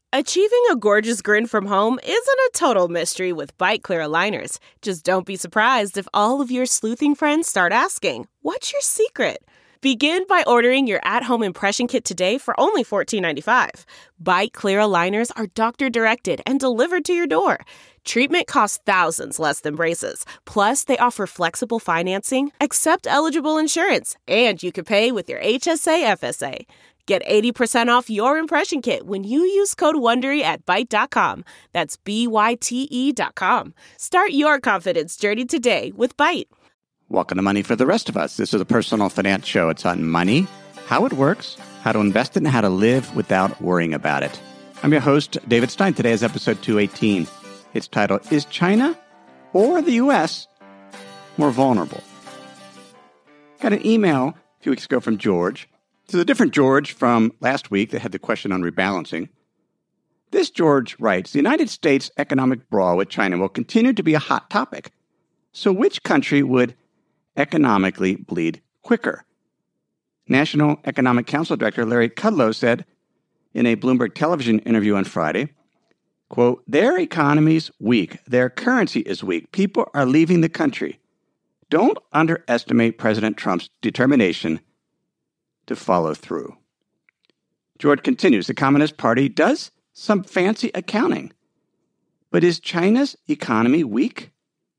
Achieving a gorgeous grin from home isn't a total mystery with Byte Clear aligners. Just don't be surprised if all of your sleuthing friends start asking, "What's your secret?" Begin by ordering your at-home impression kit today for only $14.95. Byte Clear aligners are doctor-directed and delivered to your door. Treatment costs thousands less than braces. Plus, they offer flexible financing, accept eligible insurance, and you can pay with your HSA FSA. Get 80% off your impression kit when you use code WONDERY at Byte.com. That's BYTE.com. Start your confidence journey today with Byte. Welcome to Money for the Rest of Us. This is a personal finance show. It's on money, how it works, how to invest it, and how to live without worrying about it. I'm your host, David Stein. Today is episode 218. Its title, Is China or the U.S. more vulnerable? Got an email a few weeks ago from George. This is a different George from last week that had the question on rebalancing. This George writes, the United States economic brawl with China will continue to be a hot topic. So which country would economically bleed quicker? National Economic Council Director Larry Kudlow said in a Bloomberg television interview on Friday, quote, their economy's weak. Their currency is weak. People are leaving the country. Don't underestimate President Trump's determination to follow through. George continues, the Communist Party does some fancy accounting, but is China's economy weak?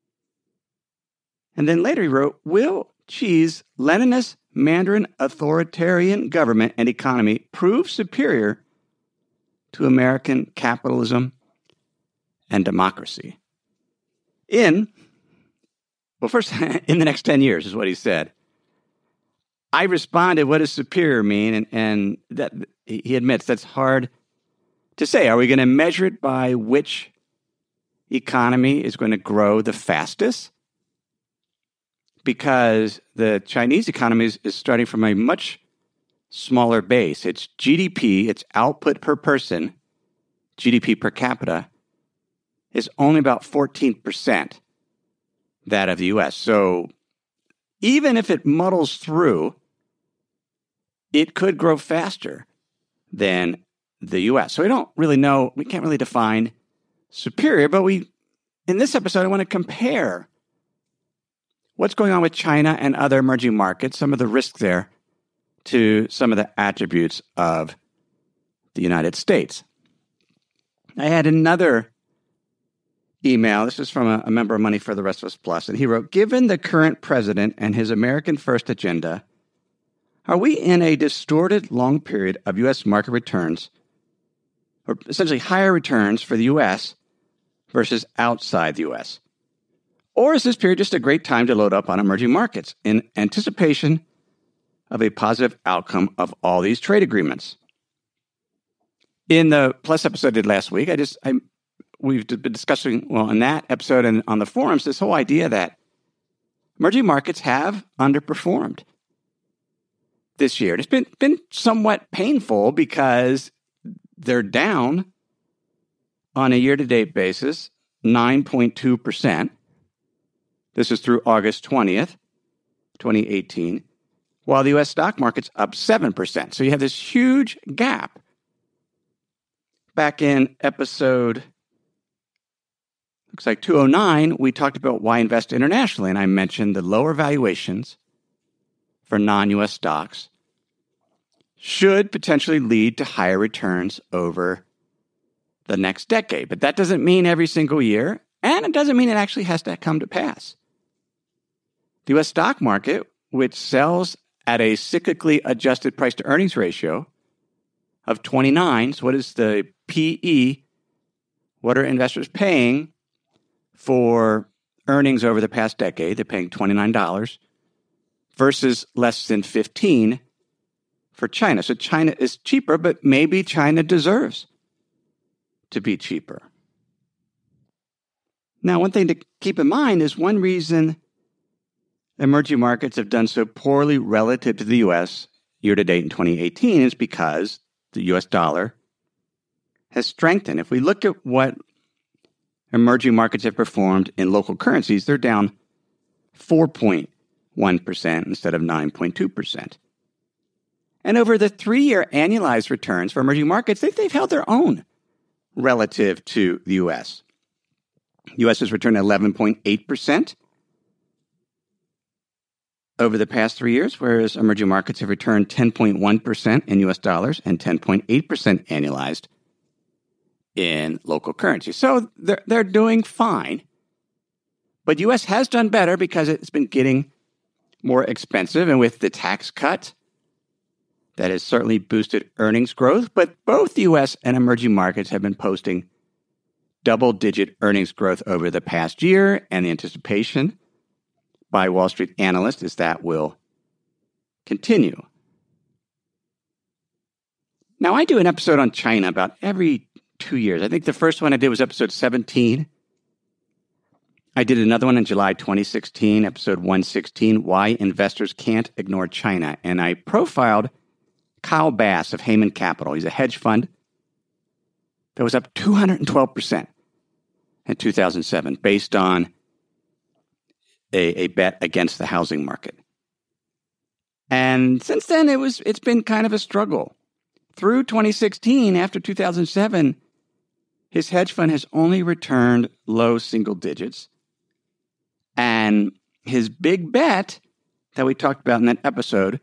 And then later he wrote, will Xi's Leninist Mandarin authoritarian government and economy prove superior to American capitalism and democracy? First, in the next 10 years is what he said. I responded, what does superior mean? And that he admits that's hard to say. Are we going to measure it by which economy is going to grow the fastest? Because the Chinese economy is starting from a much smaller base. Its GDP, its output per person, GDP per capita, is only about 14% that of the U.S. So even if it muddles through, it could grow faster than the U.S. So we don't really know, we can't really define superior, but in this episode, I want to compare what's going on with China and other emerging markets, some of the risks there, to some of the attributes of the United States. I had another email. This is from a member of Money for the Rest of Us Plus, and he wrote, given the current president and his American First agenda, are we in a distorted long period of U.S. market returns, or essentially higher returns for the U.S. versus outside the U.S.? Or is this period just a great time to load up on emerging markets in anticipation of a positive outcome of all these trade agreements? In the Plus episode I did last week, we've been discussing, in that episode and on the forums, this whole idea that emerging markets have underperformed this year. And it's been somewhat painful because they're down on a year-to-date basis, 9.2%. This is through August 20th, 2018, while the U.S. stock market's up 7%. So you have this huge gap. Back in episode, looks like 209, we talked about why invest internationally, and I mentioned the lower valuations for non-U.S. stocks should potentially lead to higher returns over the next decade. But that doesn't mean every single year, and it doesn't mean it actually has to come to pass. The U.S. stock market, which sells at a cyclically adjusted price-to-earnings ratio of 29, so what is the PE? What are investors paying for earnings over the past decade? They're paying $29 versus less than 15 for China. So China is cheaper, but maybe China deserves to be cheaper. Now, one thing to keep in mind is one reason emerging markets have done so poorly relative to the U.S. year-to-date in 2018 is because the U.S. dollar has strengthened. If we look at what emerging markets have performed in local currencies, they're down 4.1% instead of 9.2%. And over the 3-year annualized returns for emerging markets, they've held their own relative to the U.S. The U.S. has returned 11.8% over the past 3 years, whereas emerging markets have returned 10.1% in U.S. dollars and 10.8% annualized in local currency. So they're doing fine. But U.S. has done better because it's been getting more expensive. And with the tax cut, that has certainly boosted earnings growth. But both the U.S. and emerging markets have been posting double-digit earnings growth over the past year. And the anticipation by Wall Street analysts is that will continue. Now, I do an episode on China about every 2 years. I think the first one I did was episode 17. I did another one in July 2016, episode 116, Why Investors Can't Ignore China. And I profiled Kyle Bass of Heyman Capital. He's a hedge fund that was up 212% in 2007 based on a bet against the housing market. And since then, it's been kind of a struggle. Through 2016, after 2007, his hedge fund has only returned low single digits. And his big bet that we talked about in that episode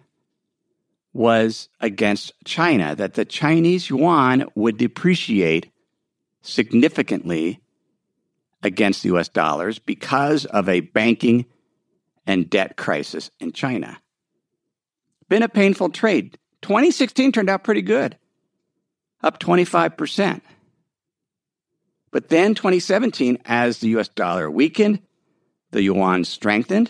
was against China, that the Chinese yuan would depreciate significantly against the U.S. dollars because of a banking and debt crisis in China. Been a painful trade. 2016 turned out pretty good, up 25%. But then 2017, as the U.S. dollar weakened, the yuan strengthened,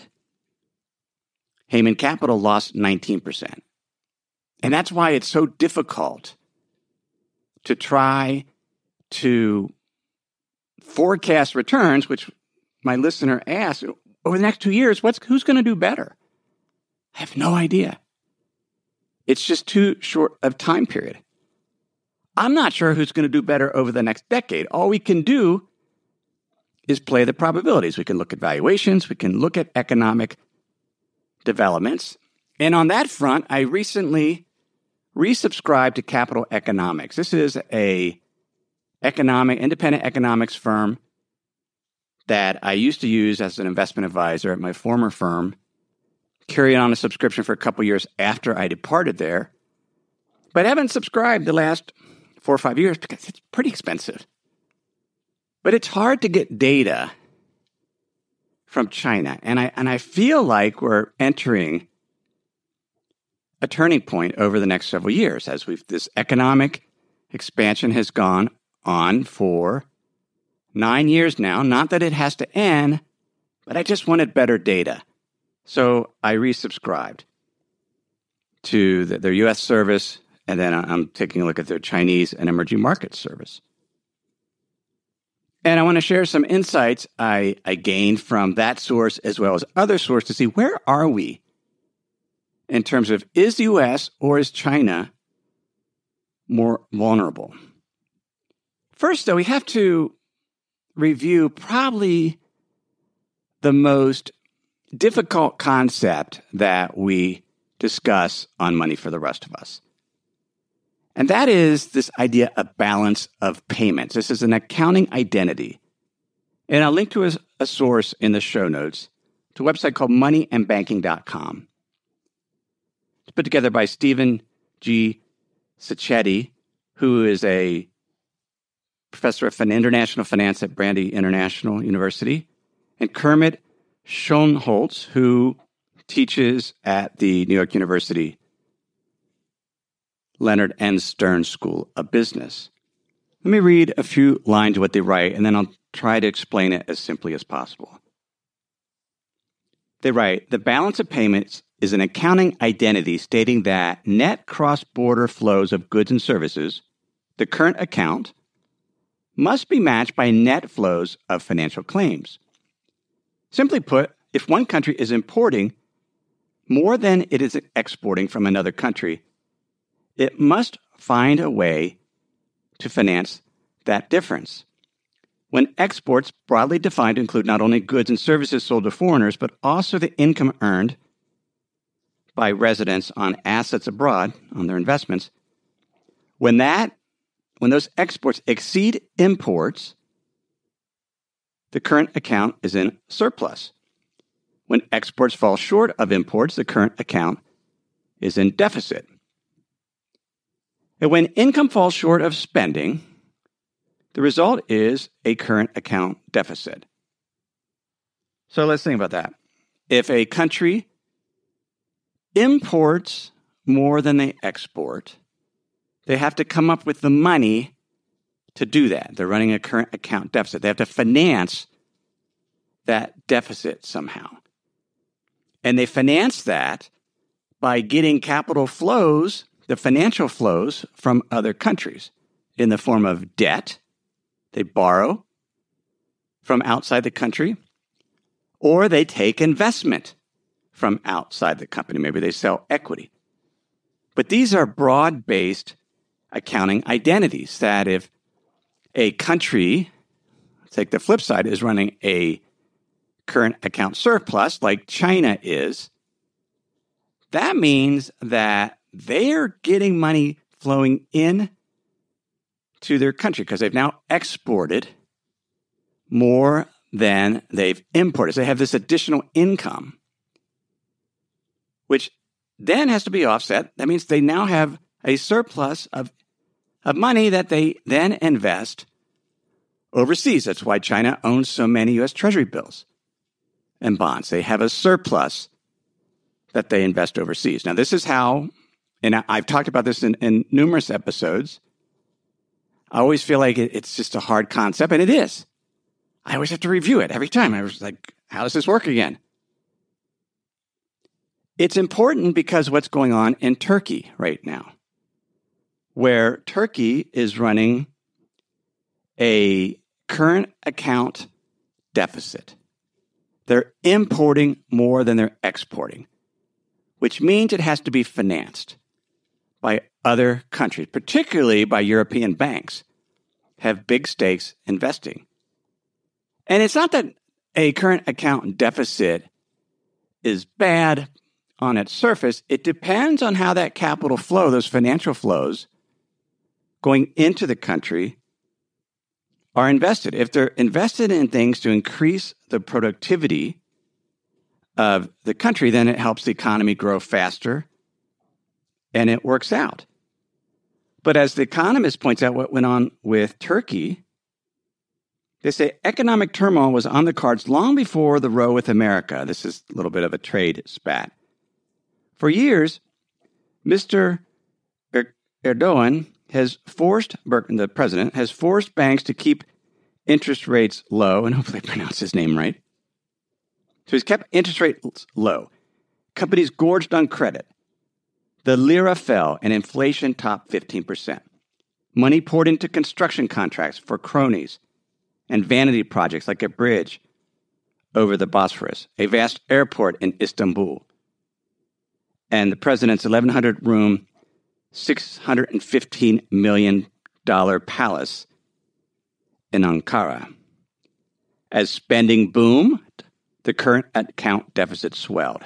Heyman Capital lost 19%. And that's why it's so difficult to try to forecast returns, which my listener asked, over the next 2 years, who's going to do better? I have no idea. It's just too short of time period. I'm not sure who's going to do better over the next decade. All we can do is play the probabilities. We can look at valuations. We can look at economic developments. And on that front, I recently resubscribed to Capital Economics. This is a independent economics firm that I used to use as an investment advisor at my former firm, carried on a subscription for a couple years after I departed there, but haven't subscribed the last 4 or 5 years because it's pretty expensive. But it's hard to get data from China, and I feel like we're entering a turning point over the next several years as this economic expansion has gone on for 9 years now. Not that it has to end, but I just wanted better data. So I resubscribed to their U.S. service, and then I'm taking a look at their Chinese and emerging markets service. And I want to share some insights I gained from that source as well as other sources to see where are we in terms of is the U.S. or is China more vulnerable? First, though, we have to review probably the most difficult concept that we discuss on Money for the Rest of Us. And that is this idea of balance of payments. This is an accounting identity. And I'll link to a source in the show notes to a website called moneyandbanking.com. It's put together by Stephen G. Sacchetti, who is a professor of international finance at Brandeis International University, and Kermit Schoenholz, who teaches at the New York University Leonard N. Stern School of Business. Let me read a few lines of what they write, and then I'll try to explain it as simply as possible. They write, the balance of payments is an accounting identity stating that net cross-border flows of goods and services, the current account, must be matched by net flows of financial claims. Simply put, if one country is importing more than it is exporting from another country, it must find a way to finance that difference. When exports, broadly defined, include not only goods and services sold to foreigners, but also the income earned by residents on assets abroad, on their investments, when that when those exports exceed imports, the current account is in surplus. When exports fall short of imports, the current account is in deficit. And when income falls short of spending, the result is a current account deficit. So let's think about that. If a country imports more than they export, they have to come up with the money to do that. They're running a current account deficit. They have to finance that deficit somehow. And they finance that by getting capital flows, the financial flows from other countries in the form of debt. They borrow from outside the country, or they take investment from outside the company. Maybe they sell equity. But these are broad-based accounting identities that if a country, take the flip side, is running a current account surplus like China is, that means that they're getting money flowing in to their country because they've now exported more than they've imported. So they have this additional income, which then has to be offset. That means they now have a surplus of money that they then invest overseas. That's why China owns so many U.S. Treasury bills and bonds. They have a surplus that they invest overseas. Now, this is how, and I've talked about this in numerous episodes. I always feel like it's just a hard concept, and it is. I always have to review it every time. I was like, how does this work again? It's important because what's going on in Turkey right now, where Turkey is running a current account deficit. They're importing more than they're exporting, which means it has to be financed by other countries, particularly by European banks, have big stakes investing. And it's not that a current account deficit is bad on its surface. It depends on how that capital flow, those financial flows going into the country, are invested. If they're invested in things to increase the productivity of the country, then it helps the economy grow faster and it works out. But as The Economist points out what went on with Turkey, they say economic turmoil was on the cards long before the row with America. This is a little bit of a trade spat. For years, Mr. Erdogan has forced, the president, has forced banks to keep interest rates low, and hopefully I pronounced his name right. So he's kept interest rates low. Companies gorged on credit. The lira fell and inflation topped 15%. Money poured into construction contracts for cronies and vanity projects like a bridge over the Bosphorus, a vast airport in Istanbul, and the president's 1,100-room, $615 million palace in Ankara. As spending boomed, the current account deficit swelled.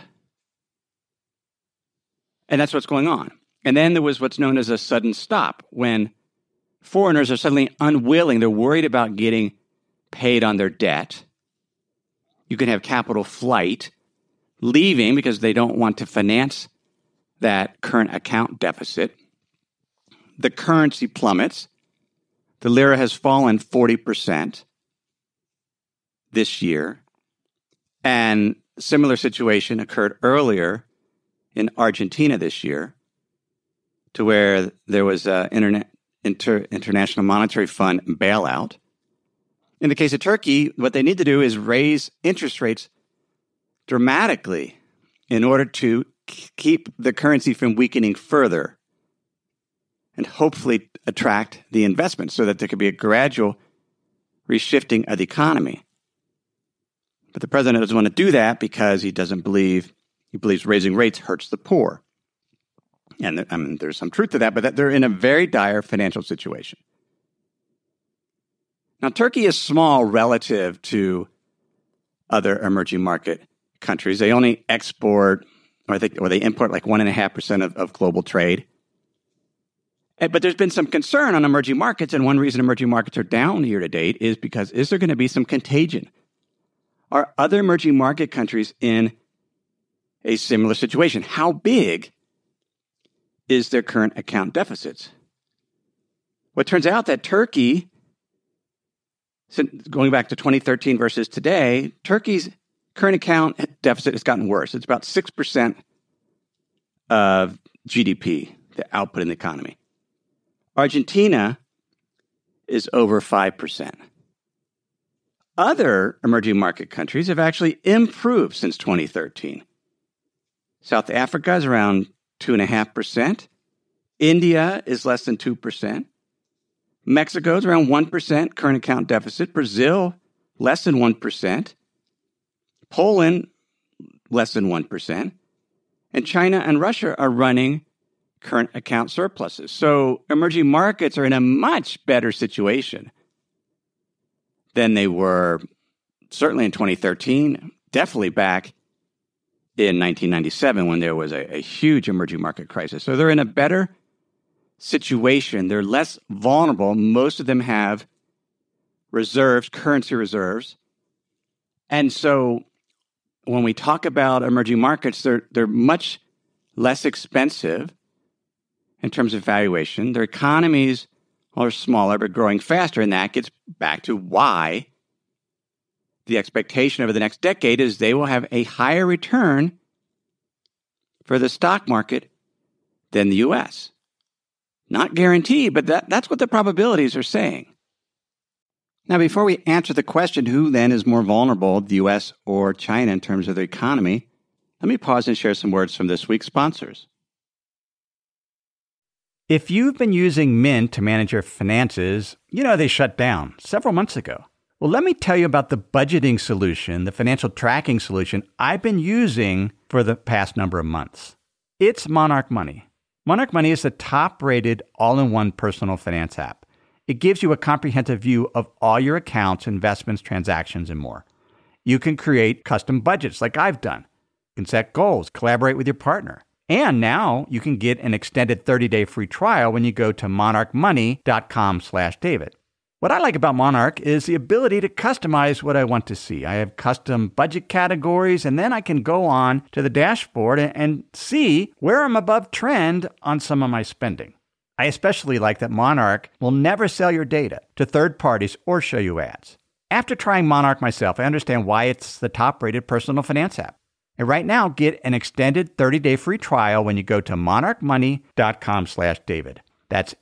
And that's what's going on. And then there was what's known as a sudden stop, when foreigners are suddenly unwilling, they're worried about getting paid on their debt. You can have capital flight, leaving because they don't want to finance that current account deficit. The currency plummets. The lira has fallen 40% this year. And a similar situation occurred earlier in Argentina this year, to where there was an International Monetary Fund bailout. In the case of Turkey, what they need to do is raise interest rates dramatically in order to keep the currency from weakening further and hopefully attract the investment so that there could be a gradual reshifting of the economy. But the president doesn't want to do that because he believes raising rates hurts the poor. And there's some truth to that, but they're in a very dire financial situation. Now, Turkey is small relative to other emerging market countries. They only export, or they import like 1.5% of global trade. But there's been some concern on emerging markets, and one reason emerging markets are down year to date is because is there going to be some contagion? Are other emerging market countries in a similar situation? How big is their current account deficits? Well, it turns out that Turkey, going back to 2013 versus today, Turkey's current account deficit has gotten worse. It's about 6% of GDP, the output in the economy. Argentina is over 5%. Other emerging market countries have actually improved since 2013. South Africa is around 2.5%. India is less than 2%. Mexico is around 1% current account deficit. Brazil, less than 1%. Poland, less than 1%. And China and Russia are running current account surpluses. So emerging markets are in a much better situation than they were certainly in 2013, definitely back in 1997 when there was a huge emerging market crisis. So they're in a better situation. They're less vulnerable. Most of them have reserves, currency reserves. And so when we talk about emerging markets, they're much less expensive in terms of valuation. Their economies are smaller but growing faster, and that gets back to why the expectation over the next decade is they will have a higher return for the stock market than the U.S. Not guaranteed, but that's what the probabilities are saying. Now, before we answer the question, who then is more vulnerable, the U.S. or China in terms of the economy, let me pause and share some words from this week's sponsors. If you've been using Mint to manage your finances, you know they shut down several months ago. Well, let me tell you about the budgeting solution, the financial tracking solution I've been using for the past number of months. It's Monarch Money. Monarch Money is the top-rated all-in-one personal finance app. It gives you a comprehensive view of all your accounts, investments, transactions, and more. You can create custom budgets like I've done. You can set goals, collaborate with your partner. And now you can get an extended 30-day free trial when you go to monarchmoney.com/David. What I like about Monarch is the ability to customize what I want to see. I have custom budget categories, and then I can go on to the dashboard and see where I'm above trend on some of my spending. I especially like that Monarch will never sell your data to third parties or show you ads. After trying Monarch myself, I understand why it's the top-rated personal finance app. And right now, get an extended 30-day free trial when you go to monarchmoney.com/David. That's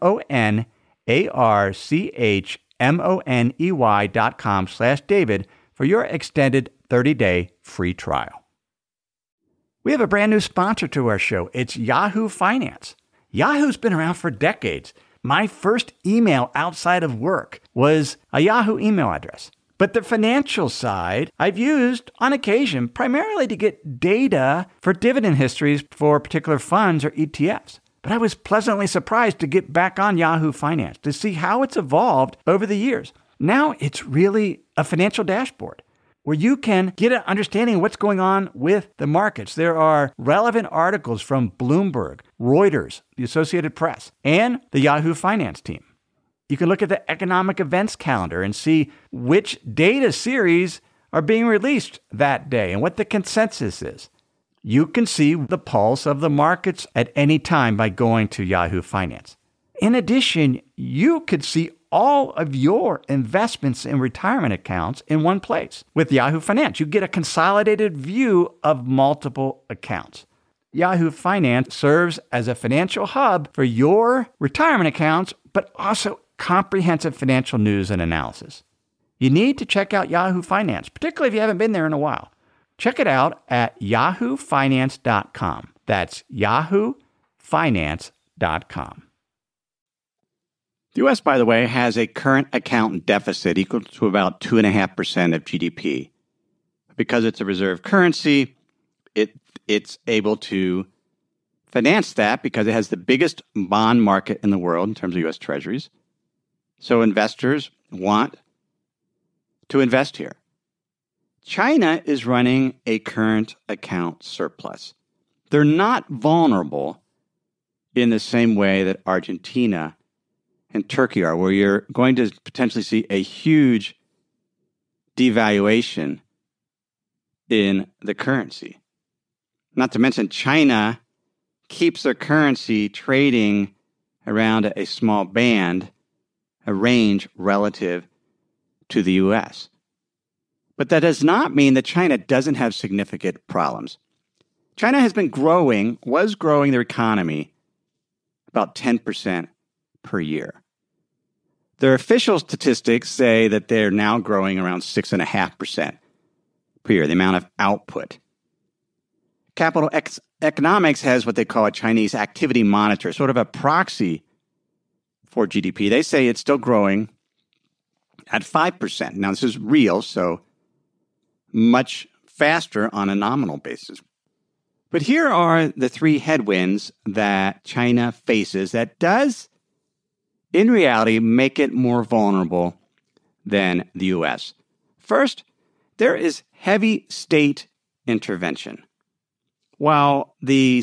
monarchmoney.com/David for your extended 30-day free trial. We have a brand new sponsor to our show. It's Yahoo Finance. Yahoo's been around for decades. My first email outside of work was a Yahoo email address. But the financial side, I've used on occasion primarily to get data for dividend histories for particular funds or ETFs. But I was pleasantly surprised to get back on Yahoo Finance to see how it's evolved over the years. Now it's really a financial dashboard where you can get an understanding of what's going on with the markets. There are relevant articles from Bloomberg, Reuters, the Associated Press, and the Yahoo Finance team. You can look at the economic events calendar and see which data series are being released that day and what the consensus is. You can see the pulse of the markets at any time by going to Yahoo Finance. In addition, you could see all of your investments in retirement accounts in one place. With Yahoo Finance, you get a consolidated view of multiple accounts. Yahoo Finance serves as a financial hub for your retirement accounts, but also comprehensive financial news and analysis. You need to check out Yahoo Finance, particularly if you haven't been there in a while. Check it out at yahoofinance.com. That's yahoofinance.com. The U.S., by the way, has a current account deficit equal to about 2.5% of GDP. Because it's a reserve currency, it's able to finance that because it has the biggest bond market in the world in terms of U.S. Treasuries. So investors want to invest here. China is running a current account surplus. They're not vulnerable in the same way that Argentina and Turkey are, where you're going to potentially see a huge devaluation in the currency. Not to mention China keeps their currency trading around a small band, a range relative to the U.S. But that does not mean that China doesn't have significant problems. China has been was growing their economy about 10% per year. Their official statistics say that they're now growing around 6.5% per year, the amount of output. Capital Economics has what they call a Chinese activity monitor, sort of a proxy for GDP. They say it's still growing at 5%. Now, this is real, so much faster on a nominal basis. But here are the three headwinds that China faces that does, in reality, make it more vulnerable than the U.S. First, there is heavy state intervention. While the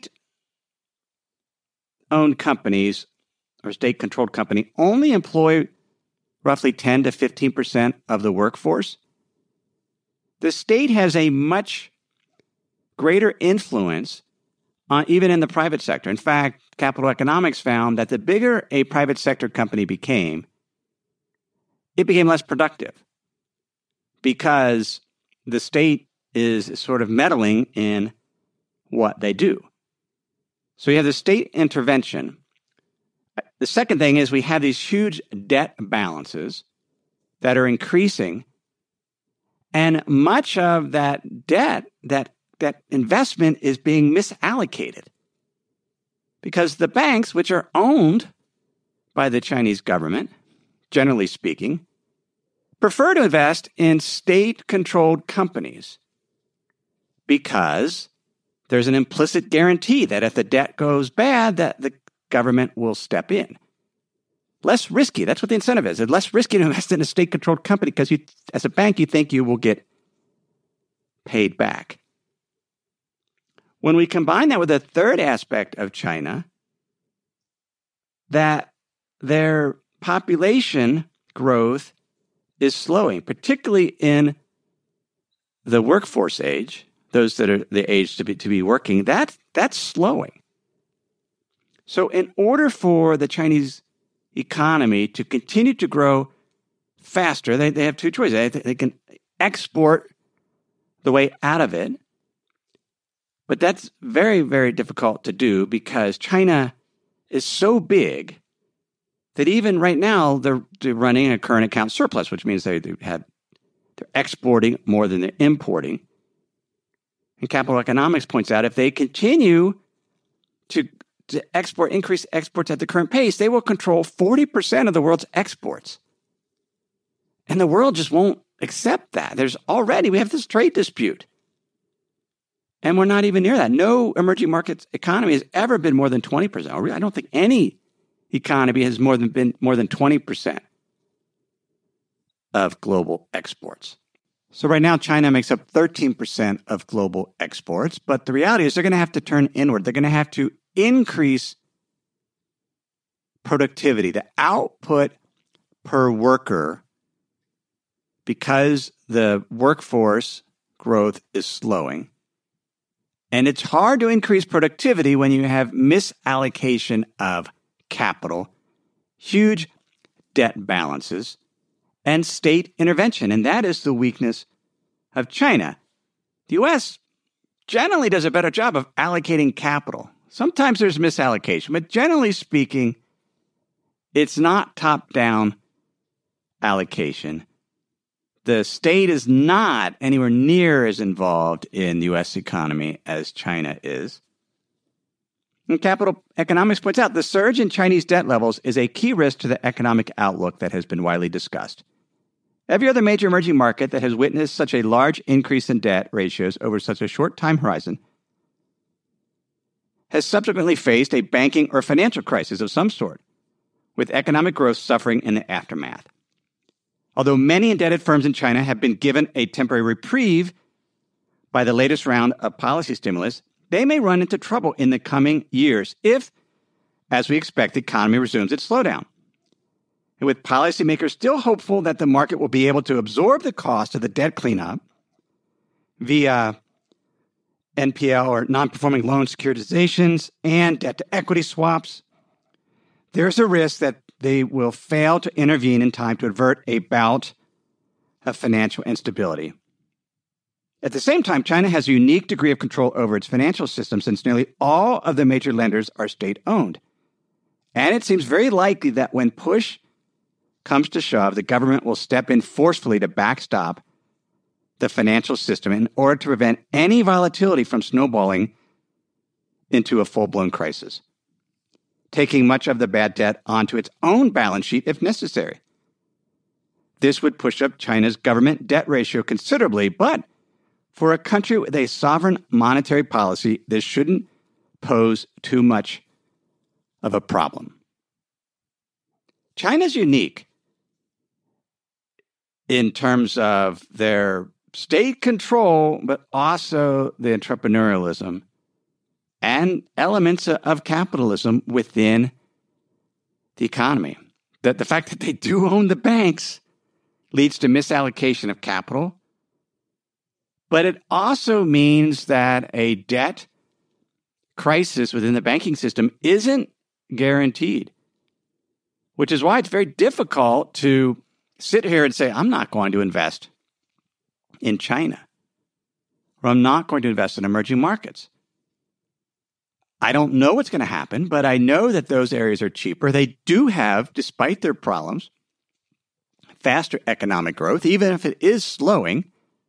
state-owned companies or state-controlled company only employ roughly 10 to 15% of the workforce, the state has a much greater influence even in the private sector. In fact, Capital Economics found that the bigger a private sector company became, it became less productive because the state is sort of meddling in what they do. So you have the state intervention. The second thing is we have these huge debt balances that are increasing, and much of that debt, that investment is being misallocated because the banks, which are owned by the Chinese government, generally speaking, prefer to invest in state-controlled companies because there's an implicit guarantee that if the debt goes bad, that the government will step in. Less risky. That's what the incentive is. It's less risky to invest in a state-controlled company because as a bank, you think you will get paid back. When we combine that with the third aspect of China, that their population growth is slowing, particularly in the workforce age, those that are the age to be working, that's slowing. So in order for the Chinese economy to continue to grow faster, they have two choices. They can export the way out of it, but that's very, very difficult to do because China is so big that even right now they're running a current account surplus, which means they're exporting more than they're importing. And Capital Economics points out if they continue to increase exports at the current pace, they will control 40% of the world's exports. And the world just won't accept that. We have this trade dispute. And we're not even near that. No emerging markets economy has ever been more than 20%. I don't think any economy has been more than 20% of global exports. So right now, China makes up 13% of global exports. But the reality is they're going to have to turn inward. They're going to have to increase productivity, the output per worker, because the workforce growth is slowing. And it's hard to increase productivity when you have misallocation of capital, huge debt balances, and state intervention. And that is the weakness of China. The U.S. generally does a better job of allocating capital. Sometimes there's misallocation, but generally speaking, it's not top-down allocation. The state is not anywhere near as involved in the U.S. economy as China is. And Capital Economics points out the surge in Chinese debt levels is a key risk to the economic outlook that has been widely discussed. Every other major emerging market that has witnessed such a large increase in debt ratios over such a short time horizon has subsequently faced a banking or financial crisis of some sort, with economic growth suffering in the aftermath. Although many indebted firms in China have been given a temporary reprieve by the latest round of policy stimulus, they may run into trouble in the coming years if as we expect the economy resumes its slowdown. And with policymakers still hopeful that the market will be able to absorb the cost of the debt cleanup via NPL or non-performing loan securitizations and debt-to-equity swaps, there's a risk that they will fail to intervene in time to avert a bout of financial instability. At the same time, China has a unique degree of control over its financial system since nearly all of the major lenders are state-owned. And it seems very likely that when push comes to shove, the government will step in forcefully to backstop the financial system in order to prevent any volatility from snowballing into a full-blown crisis, taking much of the bad debt onto its own balance sheet if necessary. This would push up China's government debt ratio considerably, but for a country with a sovereign monetary policy, this shouldn't pose too much of a problem. China's unique in terms of their state control, but also the entrepreneurialism and elements of capitalism within the economy. That the fact that they do own the banks leads to misallocation of capital, but it also means that a debt crisis within the banking system isn't guaranteed, which is why it's very difficult to sit here and say, I'm not going to invest in China, or I'm not going to invest in emerging markets. I don't know what's going to happen, but I know that those areas are cheaper. They do have, despite their problems, faster economic growth, even if it is slowing,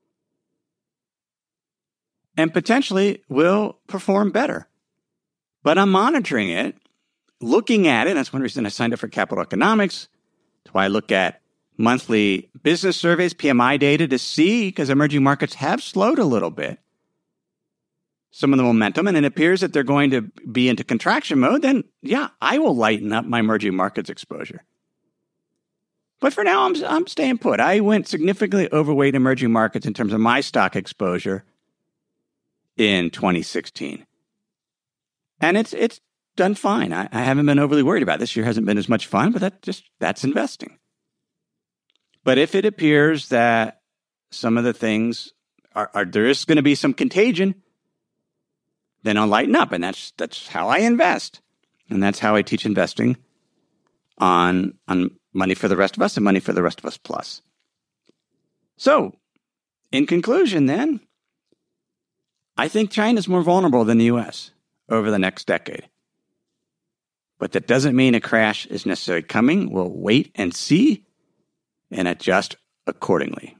and potentially will perform better. But I'm monitoring it, looking at it. That's one reason I signed up for Capital Economics. That's why I look at monthly business surveys, PMI data to see, because emerging markets have slowed a little bit, some of the momentum, and it appears that they're going to be into contraction mode, then yeah, I will lighten up my emerging markets exposure. But for now, I'm staying put. I went significantly overweight emerging markets in terms of my stock exposure in 2016. And it's done fine. I haven't been overly worried about it. This year hasn't been as much fun, but that's investing. But if it appears that some of the things are there is going to be some contagion, then I'll lighten up. And that's how I invest. And that's how I teach investing on Money for the Rest of Us and Money for the Rest of Us Plus. So, in conclusion then, I think China's more vulnerable than the U.S. over the next decade. But that doesn't mean a crash is necessarily coming. We'll wait and see and adjust accordingly.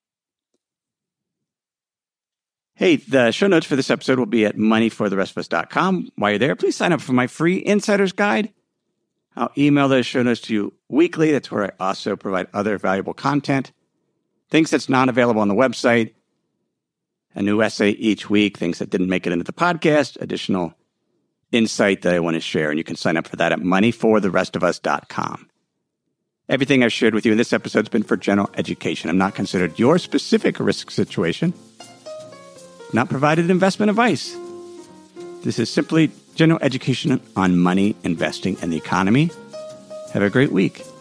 Hey, the show notes for this episode will be at moneyfortherestofus.com. While you're there, please sign up for my free Insider's Guide. I'll email those show notes to you weekly. That's where I also provide other valuable content, things that's not available on the website, a new essay each week, things that didn't make it into the podcast, additional insight that I want to share. And you can sign up for that at moneyfortherestofus.com. Everything I've shared with you in this episode has been for general education. I'm not considered your specific risk situation, not provided investment advice. This is simply general education on money, investing, and the economy. Have a great week.